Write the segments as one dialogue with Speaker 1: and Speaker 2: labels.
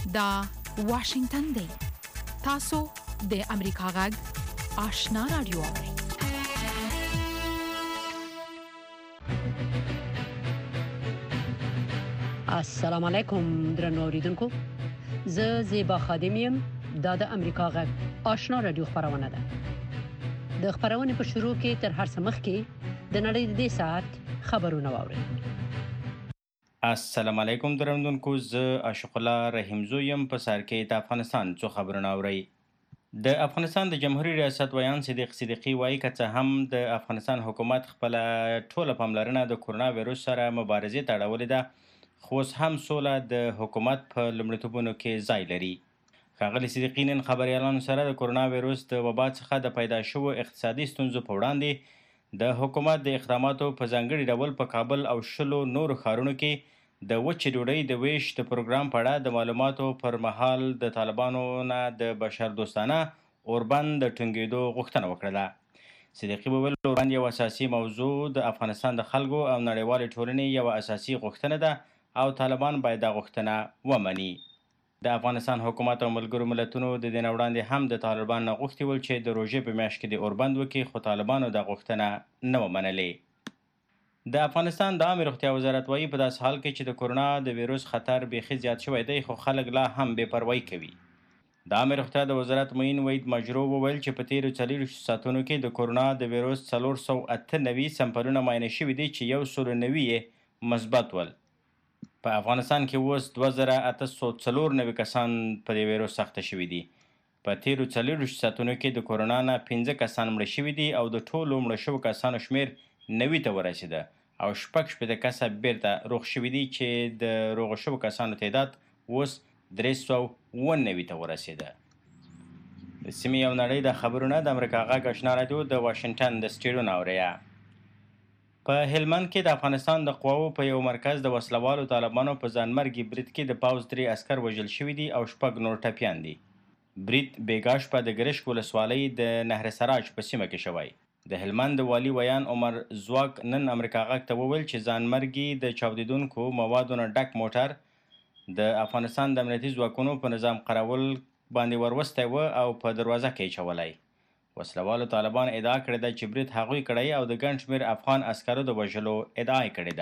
Speaker 1: دا واشنگتن دی. تاسو د امریکا غږ آشنا رادیو اورئ.
Speaker 2: السلام علیکم درنو اوریدونکو. زه زیبا خادم یم. دا د امریکا غږ آشنا رادیو خبرونه ده. د خبرونې په شروع کې تر هر څه مخکې د نړۍ د دې ساعت خبرونه واورئ.
Speaker 3: السلام علیکم درنوونکو. زه عاشق الله رحیمزو یم. په سر کې د افغانستان څو خبرونه اورئ. د افغانستان د جمهوریت ریاست ویان صدیق صدیقی وایي که څه هم د افغانستان حکومت خپل ټوله پاملرنه د کرونا وایروس سره مبارزې ته اړولې ده، خو اوس هم سوله د حکومت په لومړیتوبونو کې ځای لري. ښاغلي صدیقي نن خبریالانو سره د کرونا وایروس د وبا څخه د پیدا شوو اقتصادي ستونزو په وړاندې د حکومت د اقداماتو په ځانګړي ډول په کابل او 10 نورو ښارونو کې د وچې ډوډۍ د ویش د پروګرام په اړه د معلوماتو پر مهال د طالبانو نه د بشردوستانه اوربند د ټینګېدو غوښتنه وکړه. صدیقي وویل اوربند یو اساسي موضوع د افغانستان د خلکو او نړیوالې ټولنې یوه اساسي غوښتنه ده او طالبان باید دا غوښتنه ومني. د افغانستان حکومت او ملګرو ملتونو د دې نه وړاندې هم د طالبان نه غوښتي ول چې د روژې په میاشت کې د اوربند وکړي، خو طالبانو دا غوښتنه نه ومنلې. د افغانستان د عامې روغتیا وزارت وایي په داسې حال کې چې د کرونا د ویروس خطر بیخي زیات شوی دی، خو خلک لا هم بې پروایي کوي. د عامې روغتیا د وزارت معین وحید مجرو وویل چې په تیرو 40 ساعتونو کې د کرونا د ویروس 498 سمپلونه معاینه شوي دي چې 190 یې مثبت ول. په افغانستان کې اوس 2894 کسان په دې ویروس سخته شوي دي. په تیرو 40 ساعتونو کې د کرونا نه 15 کسان مړه شوي دي او د ټولو مړه شوو کسانو شمیر 90 ته ورسېده او 60 کسه بیرته روغ شوي دي چې د روغ شوو کسانو تعداد اوس 390 ته ورسېده. د سیمې او نړۍ د خبرونه د امریکا غږ آشنا رادیو د واشنگټن د سټډیو نه اورئ. په هلمند کې د افغانستان د قواوو په یو مرکز د وسلوالو طالبانو په ځانمرګي برید کې د پوځ 3 عسکر وژل شوي دي او 6 نور ټپیان دي. برید بیګا شپه د ګرشک ولسوالۍ د نهر سراج په سیمه کې شوی. د هلمند والي ویان عمر زواک نن امریکا غږ ته وویل چې ځانمرګي د چاودیدونکو موادو نه ډک موټر د افغانستان د امنیتي ځواکونو په نظام قرول باندې وروستی و او په دروازه کې چولی. وسلوالو طالبان ادعا کړې ده چې برید هغوی کړی او د ګڼ شمېر افغان عسکرو د وژلو ادعا یې کړې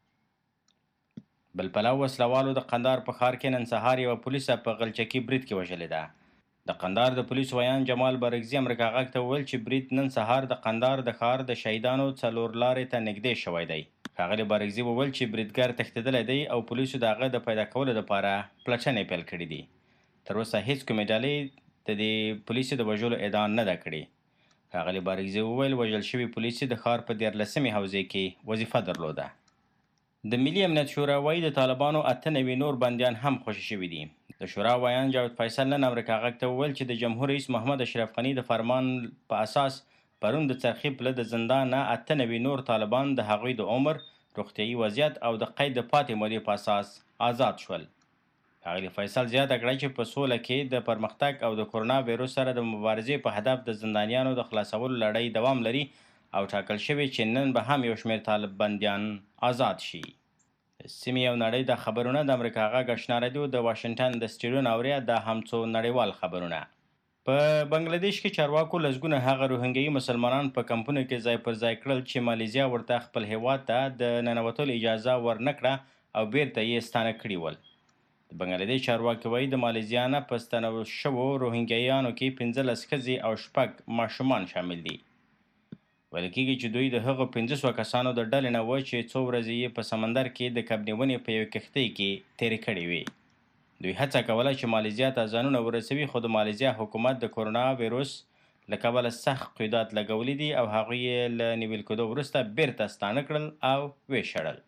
Speaker 3: ده. بل پلو وسلوالو د قندهار په ښار کې نن سهار یوه پولیسه په غلچکي برید کې وژلې ده. د قندهار د پولیسو ویان جمال برګزي امریکا غږ ته وویل چې برید نن سهار د قندهار د ښار د شهیدانو 4 لارې ته نږدې شوی دی. ښاغلي بارګزي وویل چې بریدګر تښتېدلی دی او پولیسو د هغه د پیدا کولو لپاره پلټنې پیل کړي دي. تر اوسه هیڅ کومې ډلې د دې پولیسو د وژلو ادعا نه ده کړې. ښاغلي بارګزي وویل وژل شوي پولیسو د ښار په 14مې حوزې کې وظیفه درلوده. د ملي امنیت شورا وایي د طالبانو 98 نور بندیان هم خوشي شوي دي. د شورا ویان جاوید فیصل نن امریکا غږ ته وویل چې د جمهور رئیس محمد اشرف غني د فرمان په اساس پرون د څرخي پله د زندان نه 98 نور طالبان د هغوی د عمر، روغتیایي وضعیت او د قید د پاتې مودې په اساس آزاد شول. ښاغلي فیصل زیاته کړه چې په سوله کې د پرمختګ او د کرونا ویروس سره د مبارزې په هدف د زندانیانو د خلاصولو لړۍ دوام لري او ټاکل شوی چې نن به هم یو شمېر طالب بندیان آزاد شي. سیمې او نړۍ د خبرونه د امریکا غږ آشنا رادیو د واشنګټن د سټډیو نه اورئ. د هم څو نړیوال خبرونه. په بنګلادیش کې چارواکو لسګونه هغه روهنګیایي مسلمانان په کمپونو کې ځای پر ځای کړل چې مالیزیا ورته خپل هیواد ته د ننوتلو اجازه ورنکړه او بیرته یې ستانه کړي ول. د بنګلادیش چارواکي وایي د مالیزیا نه په ستنول شوو روهنګیایانو کې 15 ښځې او 6 ماشومان شامل دي. ویل کېږي چې دوی د هغو 500 کسانو د ډلې نه و چې څو ورځې یې په سمندر کې د کبنیونې په یوه کښتۍ کې تېرې کړې وې. دوی هڅه کوله چې مالیزیا ته ځانونه ورسوي، خو د مالیزیا حکومت د کرونا ویروس له کبله سخت قیودات لګولي دي او هغوی یې له نیول کېدو وروسته بیرته ستانه کړل او ویشړل.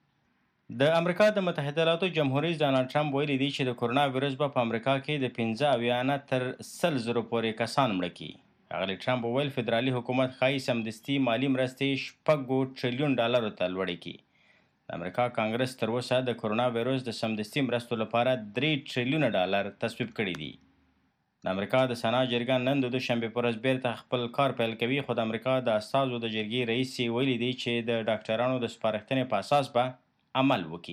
Speaker 3: د امریکا د متحده ایالاتو جمهور رئیس ډانلډ ټرمپ ویلي دی چې د کرونا ویروس به په امریکا کې د 15 نه تر 100 زرو پورې کسان مړه کړي. ښاغلي ټرمپ وویل فدرالي حکومت ښایي سمدستي مالي مرستې $6 ټریلیون ته لوړې کړي. د امریکا کانګرس تر اوسه د کرونا ویروس د سمدستي مرستو لپاره $3 ټریلیون تصویب کړي دي. د امریکا د سنا جرګه نن د دوشنبې په ورځ بیرته خپل کار پیل کوي، خو د امریکا د استازو د جرګې رئیس ویلي دی چې د ډاکټرانو د سپارښتنې په اساس به عمل وکړي.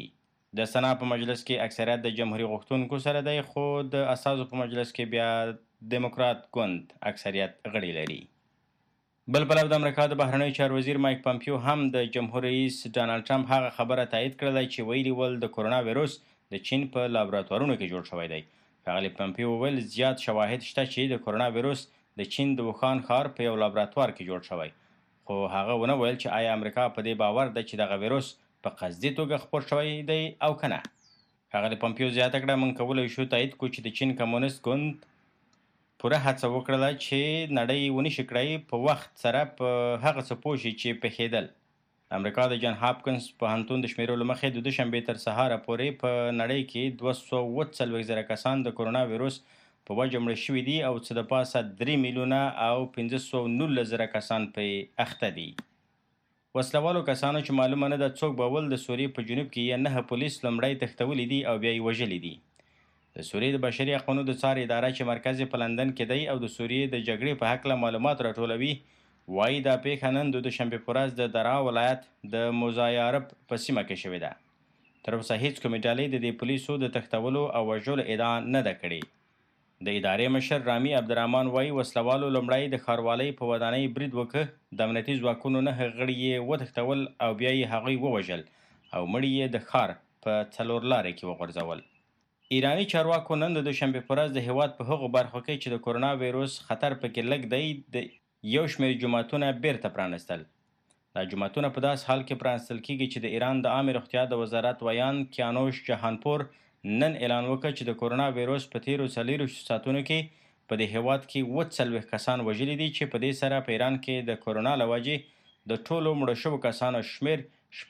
Speaker 3: د سنا په مجلس کې اکثریت د جمهوریت غوښتونکو سره دی، خو د اساسو په مجلس کې بیا دیموکرات ګوند اکثریت غړي لري. بل پلو د امریکا د بهرنیو چارو وزیر مایک پامپیو هم د جمهور رئیس ډانلډ ټرمپ هغه خبره تایید کړله چې ویلي ول د کرونا ویروس د چین په لابراتوارونو کې جوړ شوی دی. ښاغلي پامپیو وویل زیات شواهد شته چې د کرونا ویروس د چین د وخان ښار په یو لابراتوار کې جوړ شوی، خو هغه ونه ویل چې آیا امریکا په دې باور ده چې دغه ویروس په قصدي توګه خپور شوی دی او که نه. ښاغلي پامپیو زیاته کړه موږ کولی شو تایید کړو چې د چین کمونیست ګوند پوره هڅه وکړله چې نړۍ ونشي کړی په وخت سره په هغه څه پوه شي چې پېښېدل. امریکا د جان هاپکنس پوهنتون د شمیرو له مخې د دوشنبې تر سهاره پورې په نړۍ کې 240,000 کسان د کرونا ویروس په وجه مړه شوي دي او څه د پاسه 3 میلیونه او 519,000 کسان پرې اخته دي. وسلوالو کسانو چې معلومه نه ده څوک به ول د سوریې په جنوب کې یې 9 پولیس لومړی تښتولي دي او بیا یې وژلي دي. د سوریې د بشري حقونو د څار اداره چې مرکز یې په لندن کې دی او د سوریې د جګړې په هکله معلومات راټولوي وایي دا پیښه نن د دوشنبې په ورځ د درعا ولایت د موزایارب په سیمه کې شوې ده. تر اوسه هیڅ کومې ډلې د دې پولیسو د تښتولو او وژلو ادعا نه ده کړې. د ادارې مشر رامي عبدالرحمن وایي وسلوالو لومړی د ښاروالۍ په ودانۍ برید وکړ، د امنیتي ځواکونو 9 غړي یې وتښتول او بیا یې هغوی ووژل او مړي یې د ښار په څلورلارې کې وغورځول. ایراني چارواکو نن د دوشنبې په ورځ د هېواد په هغو برخو کې چې د کرونا ویروس خطر پکې لږ دی د یو شمېر جوماتونه بیرته پرانستل. دا جوماتونه په داس حال کې پرانستل کیږي چې د ایران د عامې روغتیا د وزارت ویان کیانوش جهانپور نن اعلان وکړ چې د کرونا ویروس په تیرو 40 ساعتونو کې په دې هېواد کې 40 کسان وژلي دي چې په دې سره په ایران کې د کرونا له وجې د ټولو مړه شوو کسانو شمېر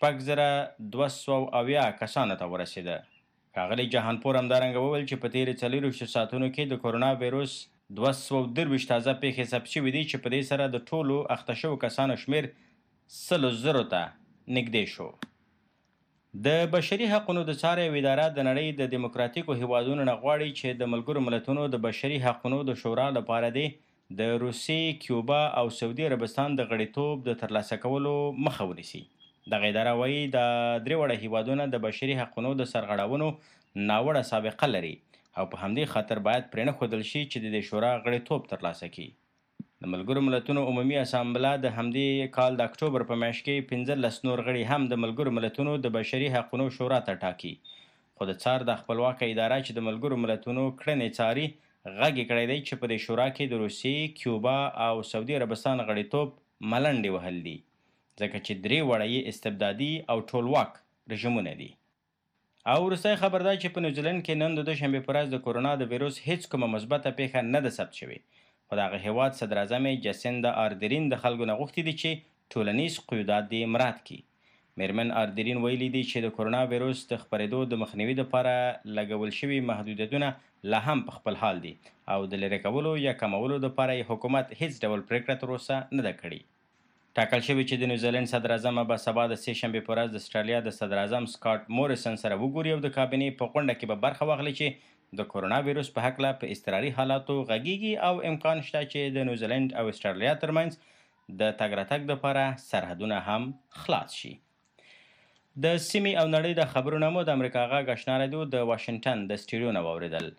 Speaker 3: 6,270 کسانو ته ورسېده. ښاغلي جهانپور همدارنګه وویل چې په تیرو 40 ساعتونو کې د کرونا ویروس 223 تازه پیښې ثبت شوي دي چې په دې سره د ټولو اخته شوو کسانو شمېر 100,000 ته نږدې شو. د بشري حقونو د څار یوه اداره د نړۍ د دیموکراتیکو هیوادونو نه غواړي چې د ملګرو ملتونو د بشري حقونو د شورا لپاره د روسیې، کیوبا او سعودي عربستان د غړیتوب د ترلاسه کولو مخه ونیسي. دغه اداره وایي دا درې وړه هیوادونه د بشري حقونو د سرغړونو ناوړه سابقه لري او په همدې خاطر باید پرې نه ښودل شي چې د دې شورا غړیتوب ترلاسه کړي. د ملګرو ملتونو عمومي اسامبله د همدې کال د اکتوبر په میاشت کې 15 نور غړي هم د ملګرو ملتونو د بشري حقونو شورا ته ټاکي، خو د څار د خپلواکه اداره چې د ملګرو ملتونو کړنې څاري غږ یې کړی دی چې په دې شورا کې د روسیې، کیوبا او سعودي عربستان غړیتوب ملنډې وهل دي ځکه چې 3 وړه یې استبدادي او ټولواک رژیمونه دي. او وروستی خبر دا چې په نیوزیلند کې نن د دوشنبې په ورځ د کرونا د ویروس هیڅ کومه مثبته پیښه نه ده ثبت شوې. په دغه هېواد صدر اعظم جاسیندا آردرین د خلکو نه غوښتي دي چې ټولنیز قیودات دې مراعات کړي. میرمن آردرین ویلي دي چې د کرونا ویروس د خپرېدو د مخنیوي لپاره لګول شوي محدودیتونه لا هم په خپل حال دي او د لرې کولو یا کمولو لپاره یې حکومت هیڅ ډول پرېکړه تر اوسه نه ده کړې. ټاکل شوي چې د نیوزیلند صدر اعظم به سبا د 3 شنبې په ورځ د اسټرالیا د صدر اعظم سکاټ موریسن سره وګوري او د کابینې په غونډه کې به برخه واخلي چې د کرونا ویروس په هکله په اضطراري حالاتو غږیږي او امکان شته چې د نیوزیلند او اسټرالیا ترمنځ د تګ راتګ لپاره سرحدونه هم خلاص شي. د سیمې او نړۍ د خبرونه مو د امریکا غږ آشنا رادیو د واشنګټن د سټوډیو نه واورېدل.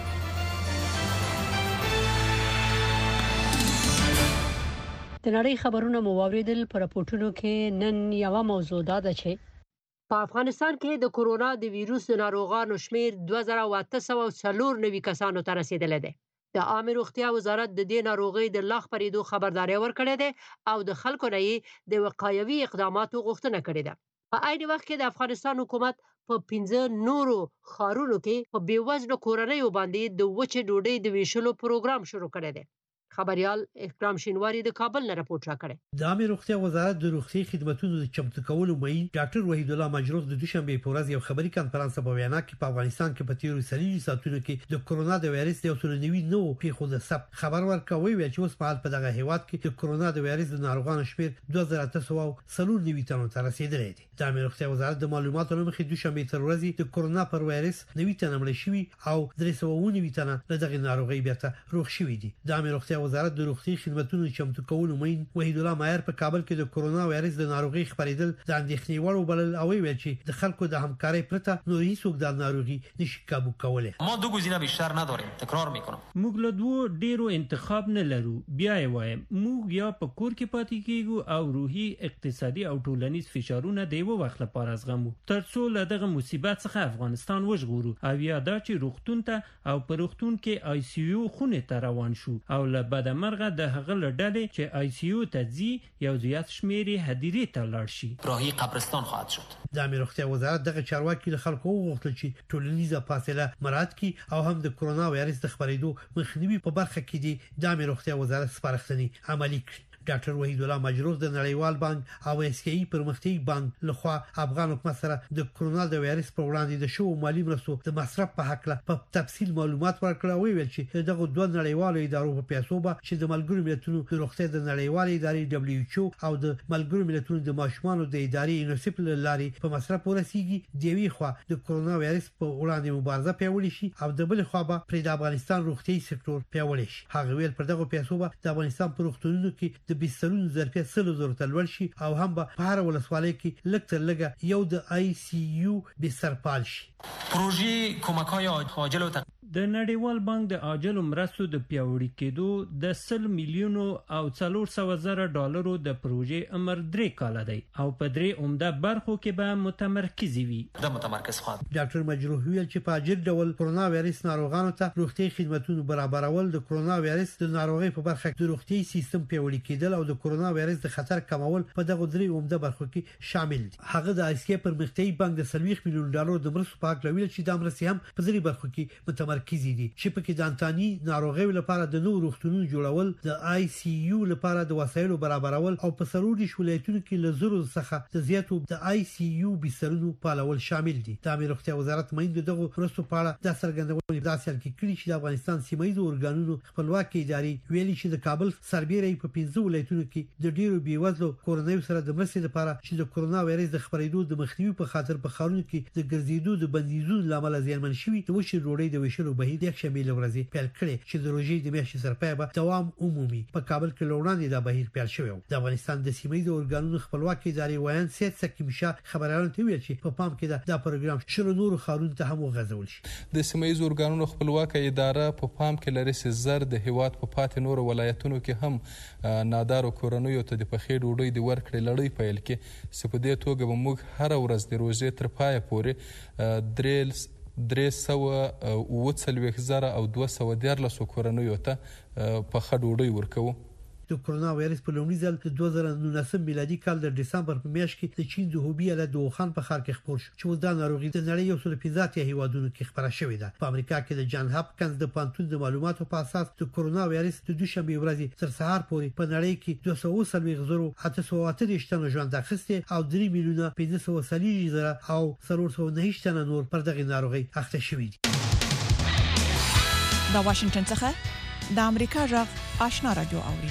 Speaker 2: د نړۍ خبرونه مو واورېدل. په راپورټونو کې نن یوه موضوع دا ده چې په افغانستان کې د کرونا د ویروس د ناروغانو شمیر 2894 کسانو ته رسیدلی دی. د عامه روغتیا وزارت د دې ناروغۍ د لا خپرېدو خبرداری ورکړی دی او د خلکو نه یې د وقایوي اقداماتو غوښتنه کړې ده. په عین وخت کې د افغانستان حکومت په 15 نورو ښارونو کې په بېوزلو کورنیو باندې د وچې ډوډۍ د ویشلو پروګرام شروع کړی دی. خبريال اکرام شینواری د کابل نه راپورټ راکړی.
Speaker 4: د عامه روغتیا وزارت د روغتي خدماتو د چمتو کولو معین ډاکټر وحید الله مجروح د دوشنبه په ورځ یو خبري کانفرنس په وینا کې په افغانستان کې په تیرو 40 ساعتونو کې د کرونا د وایرس د 99 پیښو د ثبت خبر ورکوي چې اوس په حال په دغه هیواد کې د کرونا د وایرس د ناروغانو شمیر 2894 تنو ته رسیدلی دی. د عامه روغتیا وزارت د معلوماتو لمخې دوشنبه تر ورځې د کرونا پر وایرس 90 تنه مړ شوي او 319 تنه له دغه ناروغي بیرته روغ شوي دي. د عامه روغتیا وزارت د روغتي خدماتو چمتو کولو مین وحید الله مایر په کابل کې د کرونا وایرس د ناروغي خبرېدل د اندېښنې وړ بلل او ویل چې د خلکو د همکارۍ پرته نور هیڅ د ناروغي نشي کابو کولای.
Speaker 5: ما دو گزینه بیشتر نداریم، تکرار میکنم.
Speaker 6: موږ له دوه ډیرو انتخاب نه لرو. بیا یې وایم موږ یا په کور کې پاتې کیږو او روحي، اقتصادي او ټولنیز فشارونه د یو وخت لپاره زغمو ترڅو له دغه مصیبت څخه افغانستان وژغورو او یا دا چې روغتون ته او په روغتون کې آی سی یو خونه ته روان شو او له بدمرغه د هغه لړډلې چې آی سی یو ته ځي یو زیات شمیر هدیرې ته لاړ شي.
Speaker 5: راهی قبرستان خواهد شد.
Speaker 4: د امیر روغتیا وزارت دغه چارواکي له خلکو وغوښتل چې ټولنیزه فاصله مراعات کړي او هم د کرونا وایرس د خبرېدو مخنیوي په برخه کې دي د امیر روغتیا وزارت سپارښتنې عملي کړي. ډاکټر وحید الله مجروح د نړیوال بانک او اس کی پرمختیايي بانک لخوا افغان حکومت سره د کرونا د وایرس پر وړاندې د شو مالی مرستو د مصرف په حق له په تفصیل معلومات ورکړه او ویل چې دغه دوه نړیوالو ادارو په پیسو به چې د ملګرو ملتونو د روغتیا د نړیوال ادارې دبليو ایچ او او د ملګرو ملتونو د ماشومانو د ادارې یونیسف لارې په مصرف ورسیږي د وی خوا د کرونا وایرس په وړاندې مبارزه پیاوړې شي او د بل خوا به پر د افغانستان روغتي سکتور پیاوړی شي. هغه ویل پر دغه پیسو به د افغانستان په روغتونونو کې د بسترونو ظرفیت 100,000 تلول شي او هم به په هر ولسوالۍ کې لږ تر لږه یو د آی سی یو بستر پال شي.
Speaker 5: پروژه کمک‌های عاجل و
Speaker 6: د نړیوال بانک د عاجل مرستو د پیاوړي کېدو د 100 میلیونو او 400,000 ډالرو د پروژې عمر 3 کال دی او په درې عمده برخو کې به متمرکز وي.
Speaker 5: د متمرکز خواهد
Speaker 4: ډاکټر مجروح ویل چې په اجر ډول کرونا وایرس ناروغانو ته روغتي خدماتو برابرول د کرونا وایرس د ناروغي په برخه کې د روغتي سیستم پیاوړي کېدل او د کرونا وایرس د خطر کمول په دغه درې عمده برخو کې شامل دي. هغه د اسکی پرمختیايي بانک د 30 میلیون ډالر د مرستو په اړه ویل چې د مرستې هم په درې برخو کې متمرکز دي چې په کې د انتاني ناروغي لپاره د نوو روغتونونو جوړول، د آی سی یو لپاره د وسایلو برابرول او په سروري ولایتونو کې له زرو څخه د زیاتو د آی سی یو بسترونو پالول شامل دي. د امیر روغتیا وزارت مایند دغه مرستو په اړه د څرګندونې په داسې حال کې کړي چې د افغانستان سیمایي اورګانونو خپلواکي ادارې ویلي چې د کابل سربېره په 15 ولایتونو کې د ډیرو بیوزلو کورنۍ سره د مرستې لپاره چې د کرونا وایرس د خبرېدو د مخنیوي په خاطر په خارونو کې د ګرځېدو د بندیزونو لامل زیانمن شوي د وشي روړې د وشلو بهیر د شمیل ورځې پیل کړي چې د روژې د میاشتې سرپای به دوام عمومي په کابل کې لوړاندې د بهیر پیل شوی. د افغانستان د سیمایي اورګانونو خپلواکي ادارې وایي سید سکیم شاه خبريالانو ته ویل چې په پام کې دا پروګرام شلو نور خارونو ته هم وغځول شي.
Speaker 7: د سیمایي اورګانونو خپلواکي اداره په پام کې لري چې زر د هیواد په پاتې نور ولایتونو کې هم نادارو کورنیو ته د پخې ډوډۍ د ورکړې لړۍ پیل کې چې په دې توګه به موږ هر ورځ د روژې تر پایه پورې 340,000 او 214 کورنیو ته په خډ ډوډۍ ورکوو.
Speaker 4: د کرونا وایرس په لومړي ځل د 2019 میلادي کال د دسمبر په میاشت کې د چین د هوبی ایالت د ووخان په ښار کې خپور شو چې اوس دا ناروغي د نړۍ یو څو 15 هیوادونو کې خپره شوې ده. په امریکا کې د جان هاپکنز د پانتون د معلوماتو په اساس د کرونا وایرس د دوشنبه ورځې تر سهار پورې په نړۍ کې 230,838 تنه ژوند اخیسته او 3 میلیونه 540,000 او 409 تنه نور پر دغه ناروغي اخته شوي دي.
Speaker 1: د واشنگټن څخه د امریکا جغ آشنا رادیو اوري.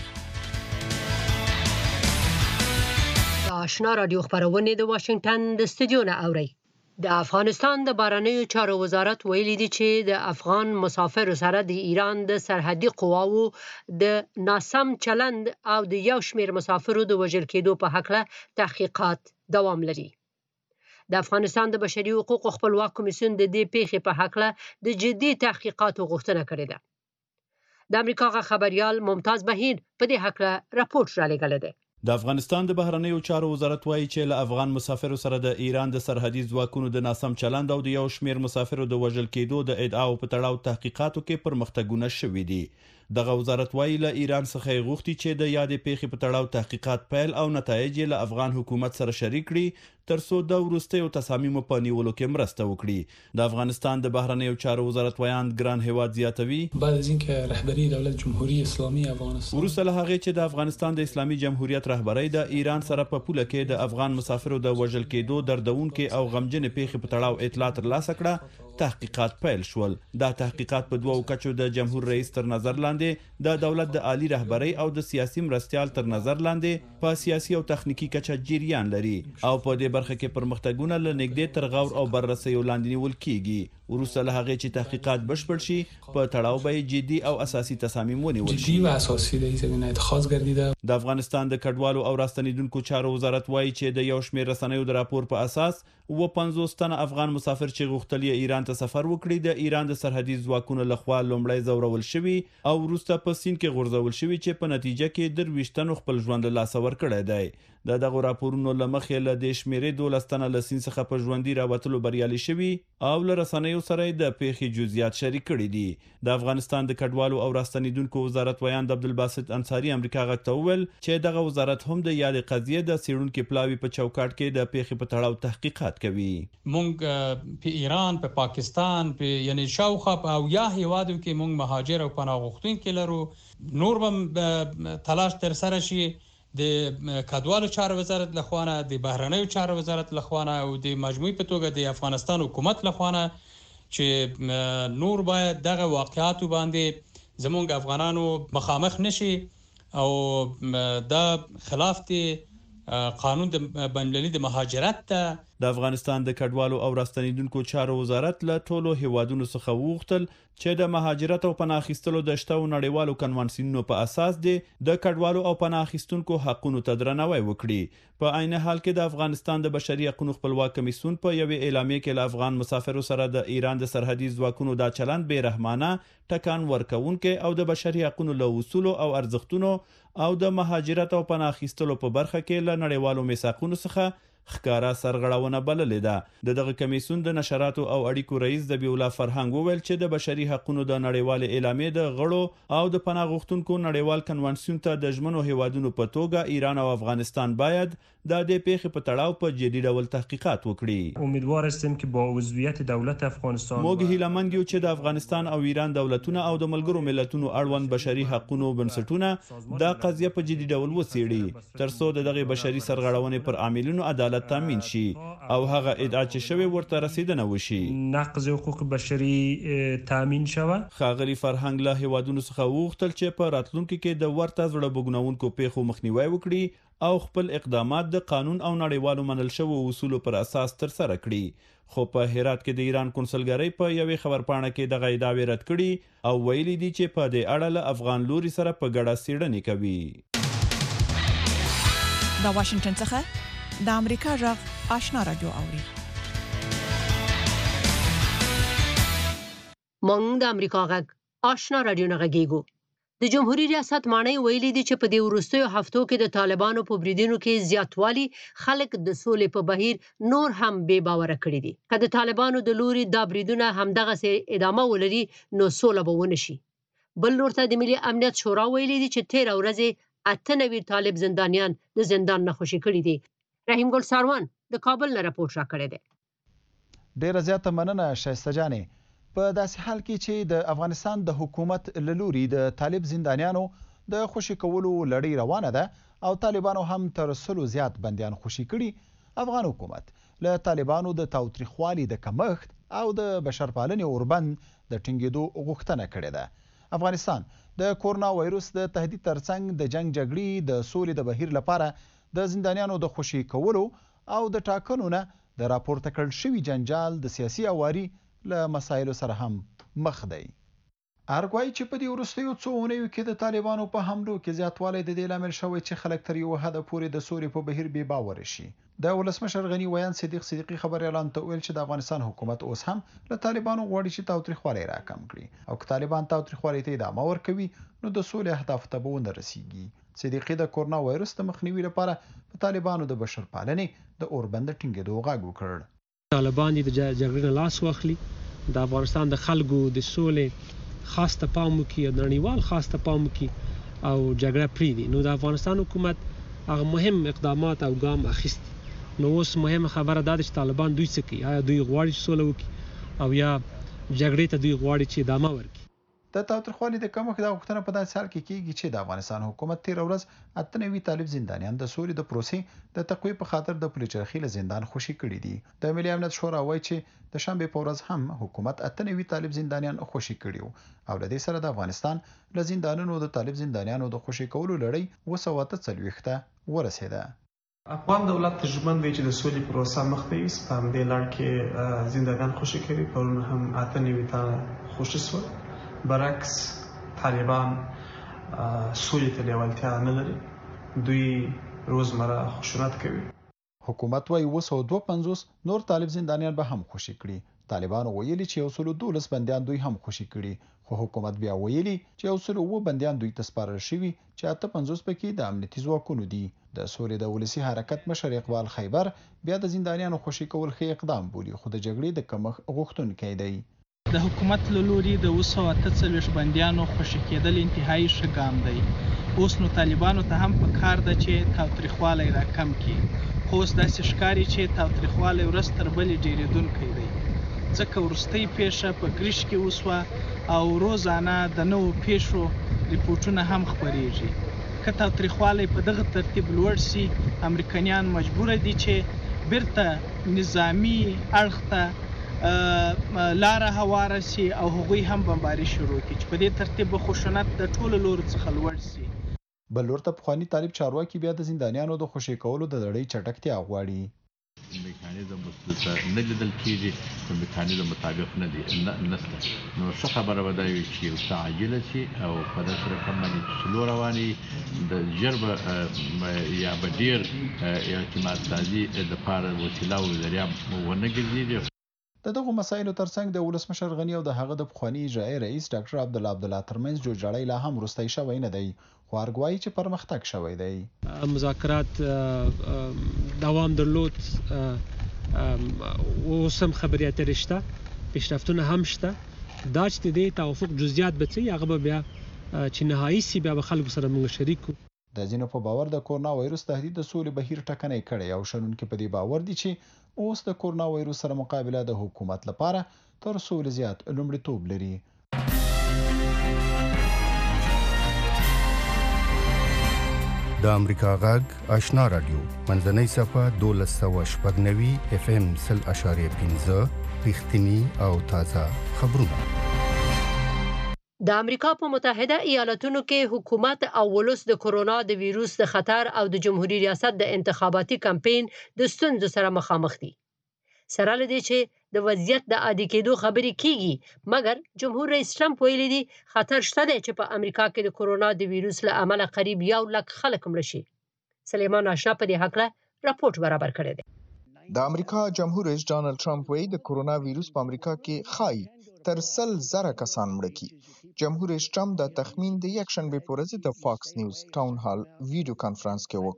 Speaker 2: آشنا رادیو خبرونه د واشنگټن د استودیو نه اوري. د افغانستان د بهرنیو چارو وزارت ویلي دی چې د افغان مسافرو سره د ایران د سرحدي قواوو د ناسم چلند او د یو شمیر مسافرو د وژل کېدو په حق له تحقیقات دوام لري. د افغانستان د بشري حقوقو خپلواک کمیسیون د دې پیښې په حق له د جدي تحقیقاتو غوښتنه کړې ده. د امریکا خبريال ممتاز بهیر په دې حق له راپورټ را لګل دی.
Speaker 8: د افغانستان د بهرنیو چارو وزارت وایي چې له افغان مسافرو سره د ایران د سرحدي ځواکونو د ناسم چلند او د یو شمیر مسافرو د وژل کېدو د ادعاو په تړاو تحقیقاتو کې پرمختګونه شوي دي. دغه وزارت وایي له ایران څخه غوښتي چې د یادې پیښې په تړاو تحقیقات پیل او نتایج له افغان حکومت سره شریک کړي ترڅو د وروستیو تصامیمو په نیولو کې مرسته وکړي. د افغانستان د بهرنیو چارو وزارت ویاند ګران هیواد زیاتوي
Speaker 9: بعد از اینکه رهبری دولت جمهوری اسلامی افغانستان
Speaker 8: وروسته له هغې چې د افغانستان د اسلامي جمهوریت رهبری د ایران سره په پوله کې د افغان مسافرو د وژل کېدو دردونکې او غمجنې پیښې په تړاو اطلاع ترلاسه کړه تحقیقات پیل شول. دا تحقیقات په دوو کچو د جمهور رئیس تر نظر لاندې د دولت د عالی رهبری او د سیاسي مرستيال تر نظر لاندې په سیاسي او تخنیکی کچه جریان لري او په دې برخه کې پرمختګونه له نږدې تر غور او بررسیو لاندې نیول کیږي. وروسته له هغې چې تحقیقات بشپړ شي په تړاو به جدي او اساسي تصامیم ونیول شي.
Speaker 9: جدی و اساسی در این زمینه اتخاذ گردیده.
Speaker 8: د افغانستان د کډوالو او راستنیدونکو چارو وزارت وایي چې د یو شمېر رسنیو د راپور په اساس 50 تنه افغان مسافر چې غوښتل یې ایران ته سفر وکړي د ایران د سرحدي ځواکونو لخوا لومړی ځورول شوي او وروسته په سیند کې غورځول شوي چې په نتیجه کې 23 تنو خپل ژوند له لاسه ورکړی دی. د دغو راپورونو له مخې له دې شمېرې 12 تنه له سیند څخه په ژوندي راوتلو بریالي شوي او له رسنیو سره د پیښې جزئیات شریک کړي دي. د افغانستان د کډوالو او راستنیدونکو وزارت ویاند عبدالباسط انصاري امریکا غږ ته وویل چې دغه وزارت هم د یادې قضیې د څېړونکي پلاوي په چوکاټ کې د پیښې په تړاو تحقیقات کوي.
Speaker 10: مونږ په ایران په پاکستان په یعنی شاوخوا او یا هیوادو کې مونږ مهاجر او پناه غوښتونکي لرو. نور به تلاش تر سره شي د کډوالو چارو وزارت لخوانه د بهرنیو چارو وزارت لخوانه او د مجموعي په توګه د افغانستان حکومت لخوانه چې نور باید دغه واقعاتو باندې زموږ افغانانو مخامخ نشي او د خلاف د قانون د بین‌المللي د مهاجرت ته
Speaker 8: د افغانستان د کډوالو او راستنیدونکو چارو وزارت له ټولو هیوادونو څخه وغوښتل چې د مهاجرت او پناه اخیستلو د شته نړیوالو کنوانسیونونو په اساس د کډوالو او پناه اخیستونکو حقونو ته درناوی وکړي. په عین حال کې د افغانستان د بشري حقوقو خپلواک کمیسیون په یوې اعلامیه کې له افغان مسافرو سره د ایران د سرحدي ځواکونو دا چلند بې رحمانه، ټکان ورکوونکی او د بشري حقوقو له اصولو او ارزښتونو او د مهاجرت او پناه اخیستلو په برخه کې له نړیوالو میثاقونو څخه ښکارا سرغړونه بللې ده. دغه کمیسیون د نشراتو او اړیکو رئیس ذبیح الله فرهنګ وویل چې د بشري حقوقو د نړیوال اعلامیې د غړو او د پناه غوښتونکو نړیوال کنوانسیون ته د ژمنو هیوادونو په توګه ایران او افغانستان باید د دې پیښې په تړاو په جدي ډول تحقیقات وکړي.
Speaker 11: امیدوار هستیم که با عضویت دولت افغانستان
Speaker 8: موږ هیلهمند یو چې د افغانستان او ایران دولتونه او د ملګرو ملتونو اړوند بشري حقوقو بنسټونه دا قضیه په جدي ډول وڅېړي ترڅو دغه بشري سرغړونې پر عاملینو عدالت تامین شي او هغه ادعا چې شوی ورته رسیدنه وشي.
Speaker 11: نقض حقوق بشري تامین شوه.
Speaker 8: ښاغلي فرهنګ له هیوادونو څخه وغوښتل چې په راتلونکي کې د ورته زړه بوږنونکو پیښو مخنیوی وکړي او خپل اقدامات د قانون او نړیوالو منل شوو اصولو پر اساس ترسره کړي. خو په هرات کې د ایران کنسولګرۍ په یوې خبرپاڼه کې دغه ادعاوې رد کړي او ویلي دي چې په دې اړه له افغان لوري سره په ګډه څېړنې کوي.
Speaker 1: د واشنگټن څخه د امریکا غږ آشنا رادیو اوري.
Speaker 2: مونږ د امریکا غږ آشنا رادیو نه غږیږو. د جمهوریت ریاست مانی ویلي دي چې په دې وروستیو هفتو کې د طالبانو په بریدونو کې زیاتوالی خلک د سولې په بهیر نور هم بې باوره کړي دي. که د طالبانو د لوري دا بریدونه همدغه سي ادامه ولري نو سوله به ونه شي. بل نور ته د ملي امنیت شورا ویلي دي چې 13 ورځې 98 طالب زندانیان د زندان نه خوشي کړي دي. رحیم ګل ساروان د کابل نه راپورټ راکړی دی.
Speaker 12: ډیره زیاته مننه شایسته جانې. په داسې حال کې چې د افغانستان د حکومت له لوري د طالب زندانیانو د خوشي کولو لړۍ روانه ده او طالبانو هم تر 100 زیات بندیان خوشي کړي، افغان حکومت له طالبانو د تاوتریخوالي د کمښت او د بشرپالنې اوربند د ټینګېدو غوښتنه کړې ده. افغانستان د کورونا وایروس د تهدید ترڅنګ د جنگ جګړې د سولې د بهیر لپاره د زندانیانو د خوشي کولو او د ټاکنو نه د راپورته کړل شوي جنجال د سیاسي اواري له مسایلو سره هم مخ دی. ارګوای چې په دې وروستیو څو اونیو کې د طالبانو په حملو کې زیاتوالی د دې لامل شوی چې خلک تر یو حده پورې د سولې په بهیر بې باوره شي. د ولسمشر غني ویان صدیقي خبر اعلان ته ویل چې د افغانستان حکومت اوس هم له طالبانو غواړي چې تاوتریخوالی راکم کړي او که طالبان تاوتریخوالی ته ادامه ورکوي نو د سولې اهدافو ته به ونه رسیږي. صدیقي د کورونا وایروس د مخنیوي لپاره په طالبانو د بشرپالنې د اوربند ټینګېدو غږ وکړ.
Speaker 13: طالبان د جګړې لاس واخلي، د افغانستان د خلکو د سولې خاص ته پام وکړي او نړیوال خاص ته پام وکړي او جګړه پرېږدي، نو د افغانستان حکومت هغه مهم اقدامات او ګام اخیستی. نو اوس مهمه خبره دا ده چې طالبان دوی څه کوي، آیا دوی غواړي چې سوله وکړي او یا جګړې ته دوی غواړي چې ادامه ورکړي.
Speaker 12: د تاوتریخوالي د کمښت دا غوښتنه په داسې حال کې کیږي چې د افغانستان حکومت 13 ورځ 98 طالب زندانیان د سولې د پروسې د تقویې په خاطر د پلچرخي له زندان خوشي کړي دي. د ملي امنیت شورا وایي چې د شنبه په ورځ هم حکومت 98 طالب زندانیان خوشي کړي او له دې سره د افغانستان له زندانونو د طالب زندانیانو د خوشي کولو لړۍ 243 ورسېده.
Speaker 14: افغان دولت ژمن دی چې د سولې پروسه مخ ته یوسي. په همدې لړ کې زندانیان خوشي کوي. پرون هم 8 نوي تنه خوشي شول. برعکس طالبان سولې ته لیوالتیا نه لري. دوی روزمره خشونت کوي.
Speaker 12: حکومت وايي 252 نور طالب زندانیان به هم خوشي کړي. طالبان ویلي چې 112 بنديان دوی هم خوشي کړي، خو حکومت بیا ویلي چې 109 بنديان دوی ته سپارل شوي چې 58 پکې د امنیتي ځواکونو دي. د سولې د ولسی حرکت مشر اقبال خیبر بیا د زندانیانو خوشي کول ښه اقدام بولي، خو د جګړې د کمښت غوښتونکی دی.
Speaker 15: د حکومت له لوري د 248 بنديانو خوشي کېدل انتهایی ښه ګام دی. اوس نو طالبانو ته هم په کار ده چې تاوتریخوالی راکم کړي، خو اوس داسې ښکاري چې تاوتریخوالی ورځ تر بلې ډېرېدونکی دی، ځکه وروستۍ پیښه په ګریش کې وسوه او روزانه د نوو پیښو ریپورټونه هم خپریږي. که تاوتریخوالی په دغه ترتیب لوړ سي، امریکایان مجبوره دي چې بیرته نظامي اړخ ته لاره هواره سي او هغوی هم بمباري شروع کړي چې په دې ترتیب به خشونت د ټولو لورو څخه لوړ سي.
Speaker 12: بل لور ته پخواني طالب چارواکي بیا د زندانیانو د خوشي کولو د لړۍ چټکتیا غواړي.
Speaker 16: میکانیزم نه لیدل کېږي، په میکانیزم مطابق نه دي نسته. نو ښه خبره به دا وي چې یو څه عاجله شي او په داسې رقم باندې چې سلو روانې د ژر به یا به ډېر اعتماد سازي دپاره وسیله او ذریعه ونه ګرځېږي.
Speaker 12: د دغو مسایلو ترڅنګ د ولسمشر غني او د هغه د پخواني اجرایي رئیس ډاکټر عبدالله ترمنځ جوړجاړی لا هم وروستی شوی نه دی، خو ارګوایي چې پرمختګ شوی دی.
Speaker 13: مذاکرات دوام درلود، اوس هم خبرې اترې شته، پیشرفتونه هم شته. دا چې د توافق جزئیات به څه هغه به بیا چې نهایي سي بیا به خلکو سره موږ شریک کړو.
Speaker 12: د ځینو په باور د کورونا وایروس تهدید د سولې بهیر ټکنی کړی او شنونکي په دې باور دي چې اوس د کورونا وایروس سره مقابله د حکومت لپاره تر سولې زیات لومړیتوب لري.
Speaker 17: د امریکا غږ آشنا رادیو منځنۍ صفحه 1290 FM 0.5 رښتینی او تازه خبرونه.
Speaker 2: د امریکا په متحده ایالاتونو کې حکومت او ولس د کورونا د ویروس د خطر او د جمهوریت ریاست د انتخاباتي کمپاین د ستونزو سره مخامخ دي. سره لدی چې د وضعیت د عادي کېدو خبرې کیږي، مګر جمهور رئیس ټرمپ ویلي دي خطر شته دی چې په امریکا کې د کورونا د ویروس له امله قریب 1 لک خلک مړه شي. سلیمان آشنا په دې حق راپورټ برابر کړی دی.
Speaker 18: د امریکا جمهور رئیس ډانلډ ټرمپ وایي د کورونا ویروس په امریکا کې خای تر 100,000 کسان مړه کی. جمهور رئیس ټرمپ د تخمین د یک شنبه په ورځ د فاکس نیوز ټاون هال ویډیو کانفرنس کې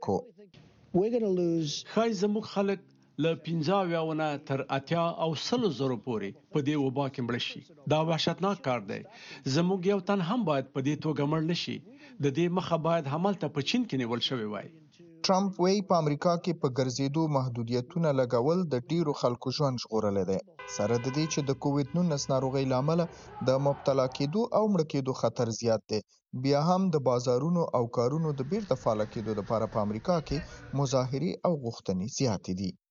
Speaker 18: وکړ.
Speaker 19: خای زموږ خلک له 15 نه تر 80 او 100,000 پورې په دې وبا کې مړ شي. دا وحشتناک کار دی. زموږ یو تن هم باید په دې توګه مړ نشي. د دې مخه باید همالته په چین کې نیول شوی وای.
Speaker 18: ټرمپ وایي په امریکا کې په ګرځېدو محدودیتونه لګول د ډیرو خلکو ژوند ژغورلی دی، سره د دې چې د کووډ 19 ناروغۍ له امله د مبتلا کېدو او مړه کېدو خطر زیات دی. بیا هم د بازارونو او کارونو د بیرته فعال کېدو لپاره په امریکا کې مظاهرې او غوښتنې زیاتې دي.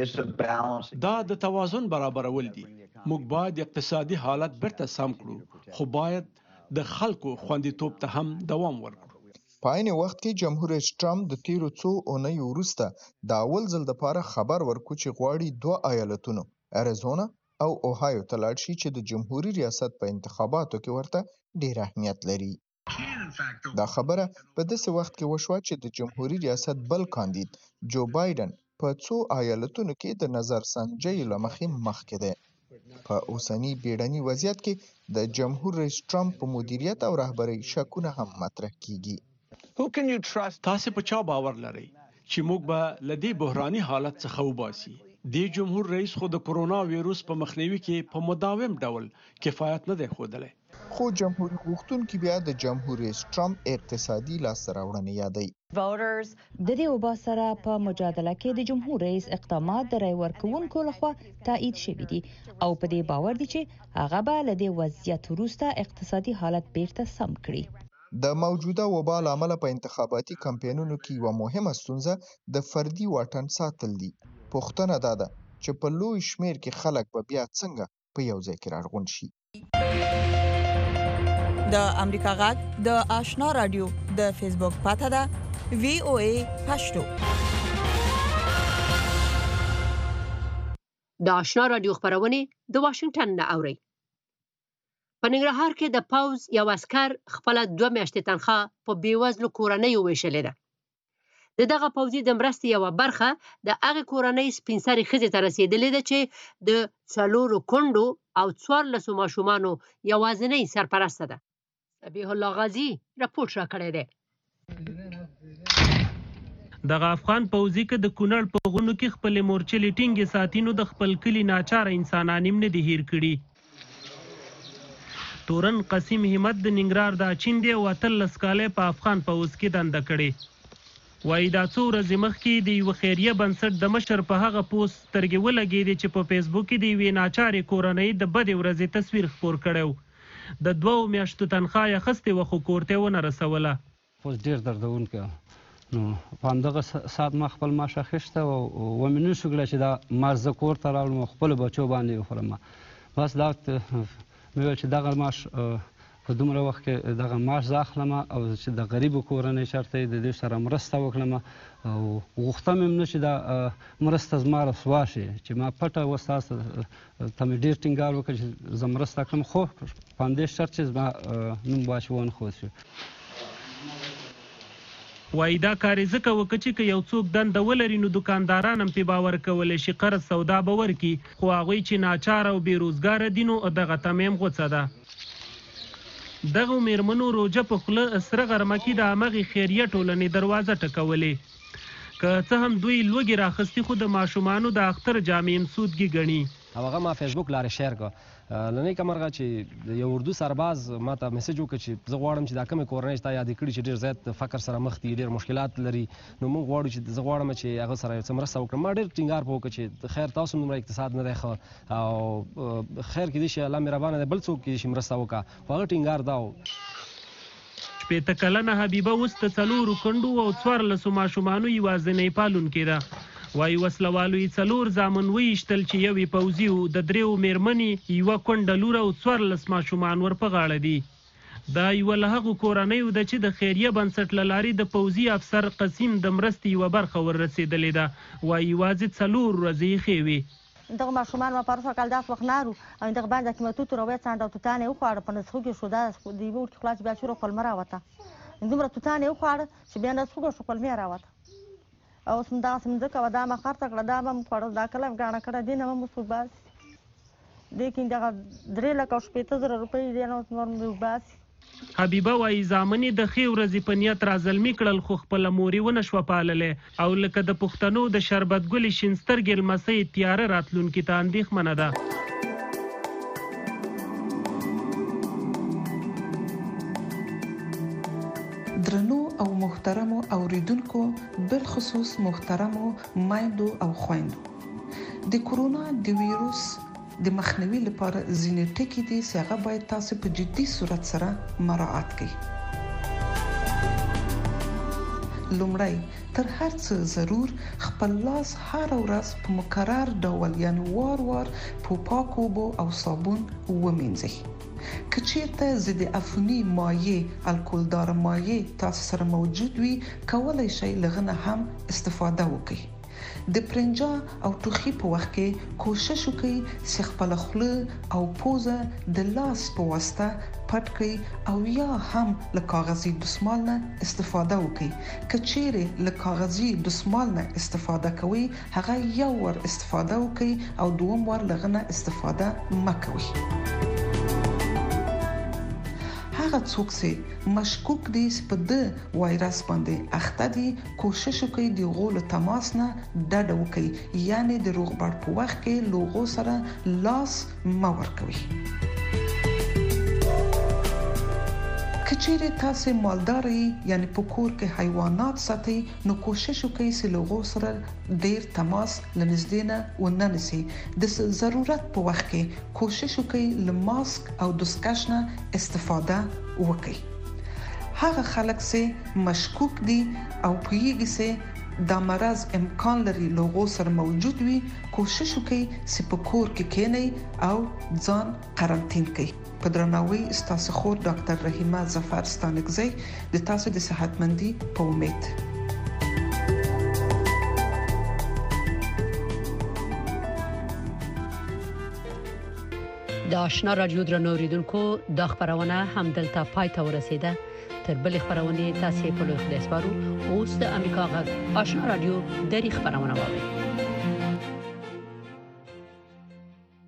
Speaker 19: دا د توازن برابرول دي. موږ باید اقتصادي حالت بیرته سم کړو، خو باید د خلکو خوندیتوب ته هم دوام ورکړو.
Speaker 18: په عین وخت کې جمهور رئیس ټرمپ د تیرو څو اونیو وروسته د اول ځل لپاره خبر ورکړ چې غواړي 2 ایالتونو اریزونا او اوهایو ته لاړ شي چې د جمهوریت ریاست په انتخاباتو کې ورته ډیر اهمیت لري. دا خبره په داسې وخت کې وشوه چې د جمهوریت ریاست بل کاندید جو بایدن په څو ایالتونو کې د نظر سنجۍ له مخې مخکې دی. په اوسنی بیړني وضعیت کې د جمهور رئیس ټرمپ په مدیریت او رهبرۍ شکونه هم مطرح کیږي.
Speaker 19: تاسو په چا باور لرئ چې موږ به له دې بحراني حالت څخه وباسي؟ د جمهور رئیس خو د کورونا ویروس په مخنیوي کې په مداوم ډول کفایت نه دی ښودلی.
Speaker 18: خو جمهوریت غوښتونکي بیا د جمهور رئیس ټرمپ اقتصادي لاسته راوړنې یادوي.
Speaker 20: د دې وبا سره په مجادله کې د جمهور رئیس اقدامات د رای ورکوونکو لخوا تایید شوي دي او په دې باور دي چې هغه به له دې وضعیت وروسته اقتصادي حالت بیرته سم کړي.
Speaker 18: د موجوده وبا له امله په انتخاباتي کمپاینونو کې یوه مهمه ستونزه د فردي واټن ساتل دي. پوښتنه دا ده چې په لوی شمیر کې خلک به بیا څنګه په یو ځای کې راغونډ شي.
Speaker 21: د امریکا غږ د آشنا رادیو د فیسبوک پاته ده VOA پښتو.
Speaker 2: د آشنا رادیو خبرونه د واشنگټن نه اوري. په ننګرهار کې د پوز یو عسكر خپل 2 میاشتې تنخواه په بیوزلو کورنیو ویشلې ده. دغه پوزي د مرستې یو برخه د هغه کورنۍ سپین سرې ښځې ته رسیدلې ده چې د 4 کونډو او 14 ماشومانو یوازینۍ سرپرسته ده. ابي الله غازي راپور راکړی دی.
Speaker 6: دغه افغان پوځي کې د کونړ په غونو کې خپل مورچلې ټینګې ساتینو د خپل کلی ناچاره انسانان هم نه دي هیر کړي. تورن قسیم همت د ننګرهار د اچین دی او 13 کاله په افغان پوځ کې دنده کړې. وایي دا څو ورځې مخکې د یو خیریه بنسټ د مشر په هغه پوسټ سترګې ولګېدې چې په فیسبوک کې د یوې ناچارې کورنۍ د بدې ورځې تصویر خپور کړی. د 2 میاشتو تنخواه یې اخیستې وه خو کور ته ونه رسوله.
Speaker 3: اوس ډېر دردونکی نو په همدغه ساعت ما خپل معاش اخیسته او ومې نه شو کړی چې دا معاش زه کور ته راوړم او خپلو بچو باندې وخورم. بس دا مې ویل چې دغه معاش په دومره وخت کې دغه معاش زه اخلم او چې د غریبو کورنۍ چېرته د دوی سره مرسته وکړم او غوښتم هم نه چې دا مرسته زما رسوا شي چې ما پټه اوس تاسو ته مې ډېر ټینګار وکړ چې زه مرسته کړم خو په همدې شرط چې زما نوم باش ونښود شي.
Speaker 6: وایي دا کار یې ځکه وکړه چې که یو څوک دنده ولري نو دوکانداران هم پې باور کولی شي قرض سودا به ورکړي خو هغوی چې ناچاره او بېروزګاره دي نو دغه تمه هم غوڅه ده. دغو میرمنو روژه په خوله سره غرمه کې د همغې خیریه ټولنې دروازه ټکولې. که څه هم دوی لوږې راخستي خو د ماشومانو د اختر جامې هم سودګي ګڼي.
Speaker 22: او هغه ما فیسبوک لارې شیر کړه لنی کمرغه چې یو اردو سرباز ما ته میسج وکړ چې زه غواړم چې دا کومې کورنۍ تا یاد کړي چې ډېر زیات فقر سره مخ دي ډېر مشکلات لري نو موږ غواړو چې زه غواړم چې هغه سره یو څه مرسته وکړم. ما ډېر ټینګار په وکړ چې خیر تاسو دومره اقتصاد نه دی ښه او خیر کېدای شي الله مهربانه دی بل څوک کېدای شي مرسته وکړه خو هغه ټینګار دا و.
Speaker 6: 15 کلنه حبیبه اوس د 4 کونډو او 14 ماشومانو یوازینۍ پالونکې ده. وایي وسلوالو یې 4 زامن ویشتل چې یو یې پوځي و د 3 میرمنې یوه کونډه لور او 14 ماشومان ور په غاړه دي. دا یوه له هغو کورنیو ده چې د خیریه بنسټ له لارې د پوځي افسر قسیم د مرستې یوه برخه ور رسېدلې ده. وایي یوازې 4 ورځې یې ښې وې.
Speaker 23: دغه ماشومان ما پرسه کال داس وخت نارو او دغه باندې کې متو تر وې څنډه توتانه وخوړ په نسخو کې شو دا د یو ورته خلاص بیا شروع کول مراوته دومره توتانه وخوړ چې بیا نسخو کې شو کول مراوته او سم دا سم ځکه ودا ما خرڅ کړه دا به مخړ دا کلم غاڼه کړه دینه مو صوباس لیکن دا 3,70,000 روپۍ دی نو نور مو باس.
Speaker 6: حبیبه وایي زامنې د ښې ورځې په نیت رازلمي کړل خو خپله مورې ونه شوه پاللی او لکه د پښتنو د شربت ګلې شین سترګې لمسۍ تیاره راتلونکي ته اندېښمنه ده.
Speaker 24: درنو او محترمو اوریدونکو بالخصوص محترمو مایندو او خویندو د کورونا د ویروس د مخنیوي لپاره ځینې ټکي دي چې هغه باید تاسو په جدي صورت سره مراعات کړئ. لومړی تر هر څه ضرور خپل لاس هر ورځ په مکرر ډول یعنی وار په پاکو اوبو او صابون ومینځئ. که چیرته ضد عفوني مایع الکولدار مایع تاسو سره موجود وي کولای شئ لغنه هم استفاده وکړئ. د پرنجا او ټوخي په وخت کې کوشش وکړئ چې خپل خوله او پوزه د لاس په واسطه پټ کړئ او یا هم له کاغذي دستمال نه استفاده وکړئ. که چیرې له کاغذي دستمال نه استفاده کوئ هغه یو ور استفاده وکړئ او دوم ور لغنه استفاده مکوئ. هغه څوک چې مشکوک دي چې په د وایرس باندې اخته دي کوشش وکړي د غول تماس نه ډډه وکړي یعنی د روغبړ په وخت کې لوغو سره لاس مه ورکوي. که چیرې تاسو مالدار یعنی په کور کې حیوانات ساتئ نو کوشش وکړئ چې لوغو سره ډیر تماس لنږدې نه وننسئ. د ضرورت په وخت کې کوشش وکړئ له ماسک او دستکش نه استفاده وکړئ. هغه خلک چې مشکوک دي او پوهیږي چې دا مرض امکان لري لوغو سره موجود وي کوشش وکړئ چې په کور کې کېنئ او ځان قرنطین کړئ. په درناوي ستاسو خور ډاکټر رحیمه ظفر ستانکزی د تاسو د صحتمندي په امید.
Speaker 2: د آشنا رادیو درنو اوریدونکو د خبرونه هم دلته پای ته ورسیده. تر بل خبرونه تاسو په لوی خدای سپارو. اوس د امریکا غږ آشنا رادیو د خبرونه واورئ.